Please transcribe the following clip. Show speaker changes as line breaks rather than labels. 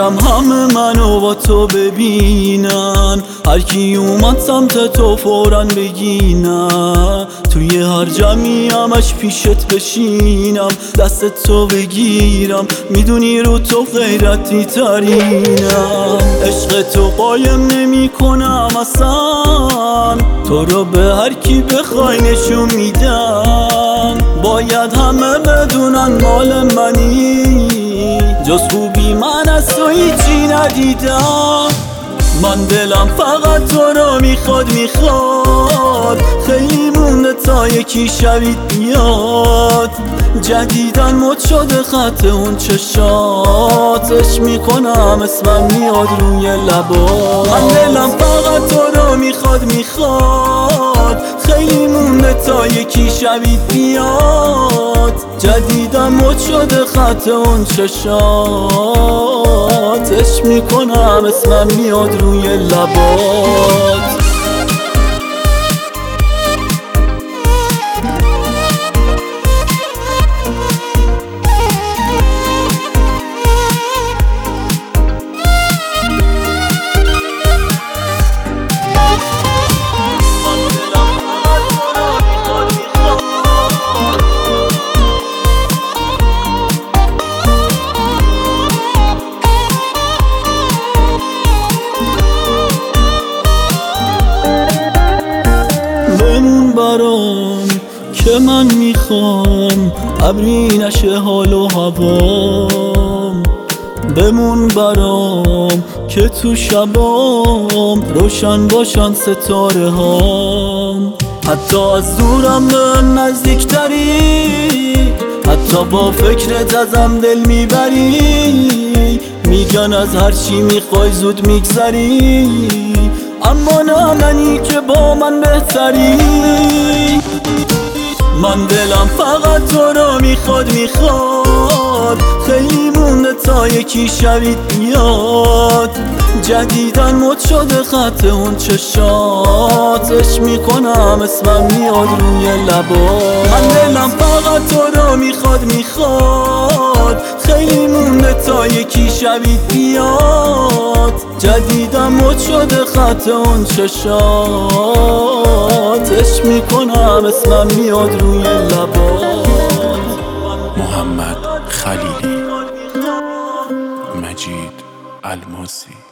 میدم همه منو با تو ببینن، هر کی اومد سمت تو فوراً بگی نه. توی هر جمعی همش پیشت بشینم، دست تو بگیرم، میدونی رو تو غیرتی ترینم. عشق تو قایم نمی کنم اصلا، تو رو به هر کی بخوای نشون میدم. باید همه بدونن مال منی، جز خوبی من از تو هیچی ندیدم. من دلم فقط تو رو میخواد، خیلی مونده تا یکی شبید بیاد. جدیدن مد شده خط اون چشاتش میکنم، اسمم میاد روی لبات. من دلم فقط تو رو میخواد، خیلی مونده تا یکی شبید بیاد. جدیدن مد شده خط اون چشاتش میکنم، اسمم میاد روی لبات. بمون برام که من میخوام ابری نشه حال و هوام. بمون برام که تو شبام روشن باشن ستاره هام. حتی از دورم به نزدیکتری، حتی با فکرت ازم دل میبری. میگن از هر چی میخوای زود میگذری، اما نه منی که با من بهتری. من دلم فقط تو رو میخواد، خیلی مونده تا یکی شبید بیاد. جدیدن مد شده خط اون چشاتش میکنم، اسمم میاد روی لبات. من دلم فقط تو رو میخواد، خیلی مونده تا یکی شبید بیاد. جدیدن مد شده خط اون چشاتش میکنم، اسمم میاد روی لبات.
محمد خلیلی، مجید الماسی.